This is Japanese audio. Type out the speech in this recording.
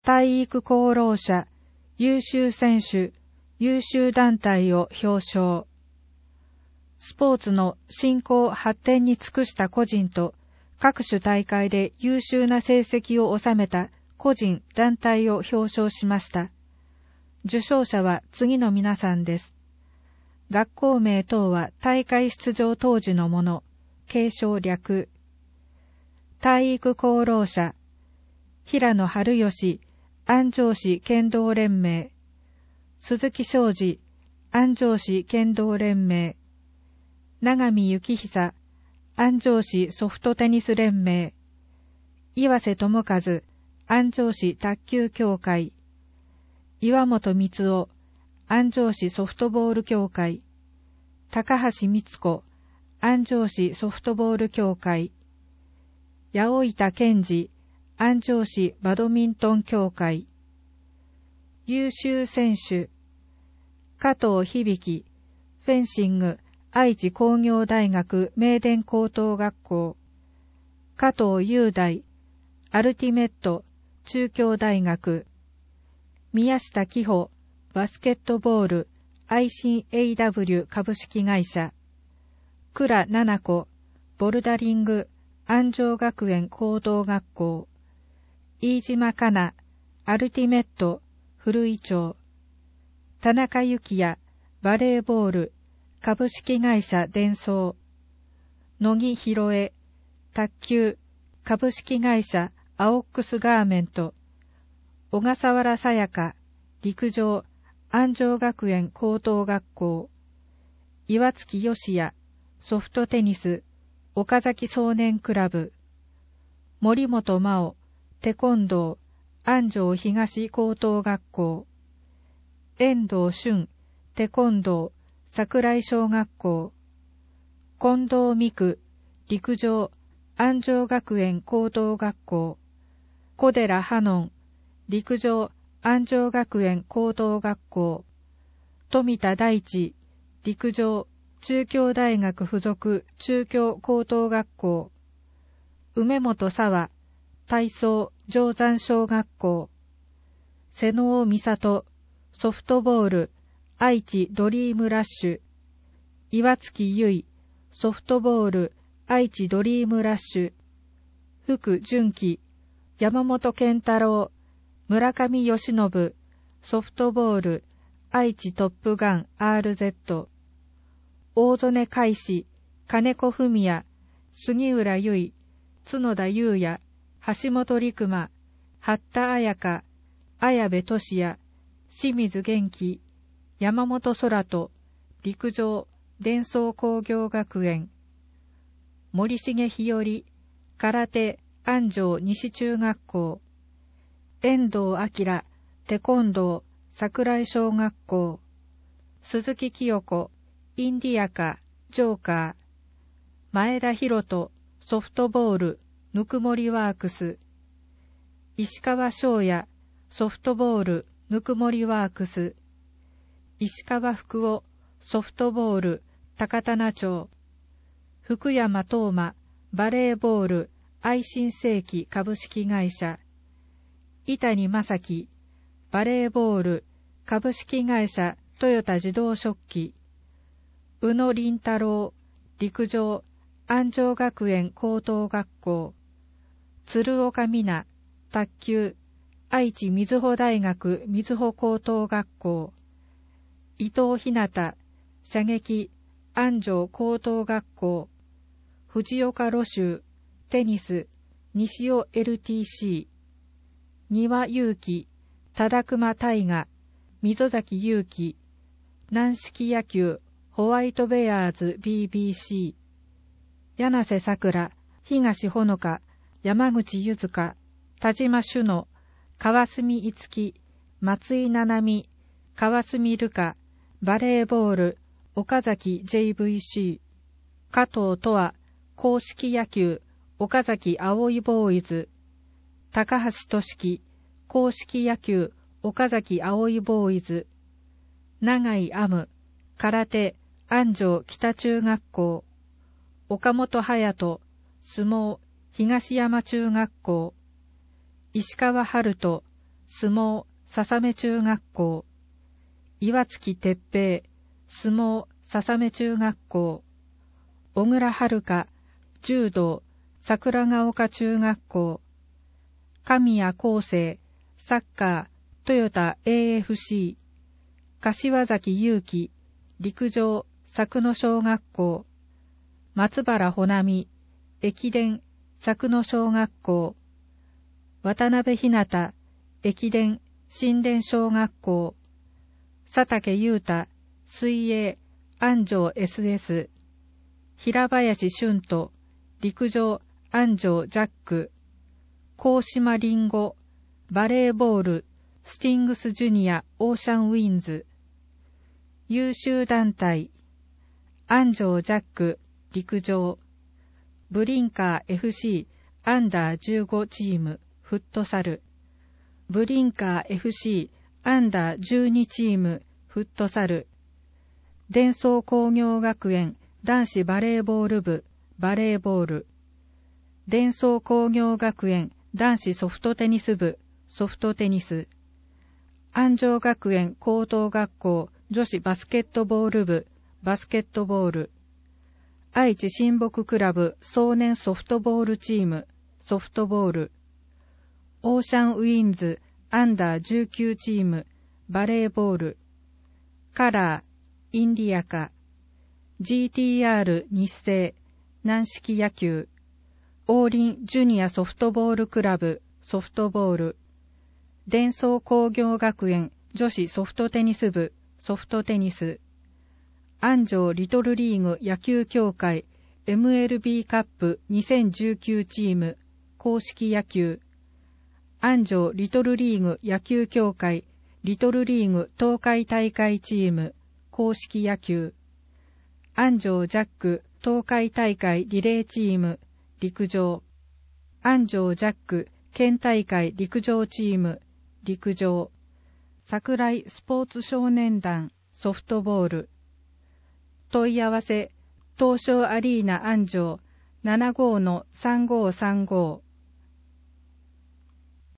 体育功労者、優秀選手、優秀団体を表彰。スポーツの振興発展に尽くした個人と、各種大会で優秀な成績を収めた個人、団体を表彰しました。受賞者は次の皆さんです。学校名等は大会出場当時のもの、継承略。体育功労者、平野晴義、安城市剣道連盟。鈴木昌司、安城市剣道連盟。永見幸久、安城市ソフトテニス連盟。岩瀬智和、安城市卓球協会。岩本光夫、安城市ソフトボール協会。高橋光子、安城市ソフトボール協会。八百板健二、安城市バドミントン協会。優秀選手、加藤響、フェンシング、愛知工業大学名電高等学校。加藤雄大、アルティメット、中京大学。宮下紀穂、バスケットボール、ICAW 株式会社。倉奈々子、ボルダリング、安城学園高等学校。飯島香奈、アルティメット、古井町。田中幸也、バレーボール、株式会社デンソー。野木博恵、卓球、株式会社アオックスガーメント。小笠原さやか、陸上、安城学園高等学校。岩月義也、ソフトテニス、岡崎少年クラブ。森本真央、テコンドー、安城東高等学校。遠藤俊、テコンドー、桜井小学校。近藤美久、陸上、安城学園高等学校。小寺葉音、陸上、安城学園高等学校。富田大地、陸上、中京大学附属中京高等学校。梅本沙和、体操、定山小学校。瀬能美里、ソフトボール、愛知ドリームラッシュ。岩月結衣、ソフトボール、愛知ドリームラッシュ。福純喜、山本健太郎、村上義信、ソフトボール、愛知トップガン RZ。大曽根海士、金子文也、杉浦結衣、角田裕也、橋本陸馬、八田彩香、綾部俊也、清水元気、山本空人、陸上、伝送工業学園。森重日和、空手、安城西中学校。遠藤明、テコンドー、桜井小学校。鈴木清子、インディアカ、ジョーカー。前田博人、ソフトボール、ぬくもりワークス。石川翔也、ソフトボール、ぬくもりワークス。石川福夫、ソフトボール、高棚町。福山東馬、バレーボール、愛新世紀株式会社。伊谷正樹、バレーボール、株式会社トヨタ自動食器。宇野林太郎、陸上、安城学園高等学校。鶴岡美奈、卓球、愛知瑞穂大学瑞穂高等学校。伊藤ひなた、射撃、安城高等学校。藤岡露州、テニス、西尾 LTC。丹羽祐希、忠熊大河、溝崎祐希。軟式野球、ホワイトベアーズ BBC。柳瀬桜、東ほのか、山口ゆずか、田島朱乃、川澄いつき、松井七海、川澄瑠香、バレーボール、岡崎 JVC。加藤とわ、硬式野球、岡崎葵ボーイズ。高橋俊樹、硬式野球、岡崎葵ボーイズ。永井亜夢、空手、安城北中学校。岡本隼人、相撲、東山中学校。石川春人、 相撲笹目中学校、岩月哲平、相撲笹目中学校、小倉遥、柔道桜ヶ丘中学校、神谷康生、サッカートヨタ AFC、柏崎祐希、陸上佐久野小学校、松原穂波、駅伝佐久野小学校、渡辺ひなた、駅伝新田小学校、佐竹優太、水泳安城 SS、平林俊斗、陸上安城ジャック、高島林檎、バレーボールスティングスジュニアオーシャンウィンズ、優秀団体安城ジャック陸上、ブリンカー FC アンダー15チームフットサル、ブリンカー FC アンダー12チームフットサル、伝送工業学園男子バレーボール部バレーボール、伝送工業学園男子ソフトテニス部ソフトテニス、安城学園高等学校女子バスケットボール部バスケットボール、愛知親睦クラブ壮年ソフトボールチームソフトボール、オーシャンウィンズアンダー19チームバレーボール、カラーインディアカ、GTR 日清軟式野球、王林ジュニアソフトボールクラブソフトボール、伝送工業学園女子ソフトテニス部ソフトテニス、安城リトルリーグ野球協会 MLB カップ2019チーム公式野球、安城リトルリーグ野球協会リトルリーグ東海大会チーム公式野球、安城ジャック東海大会リレーチーム陸上、安城ジャック県大会陸上チーム陸上、桜井スポーツ少年団ソフトボール、問い合わせ東証アリーナ安城 75-3535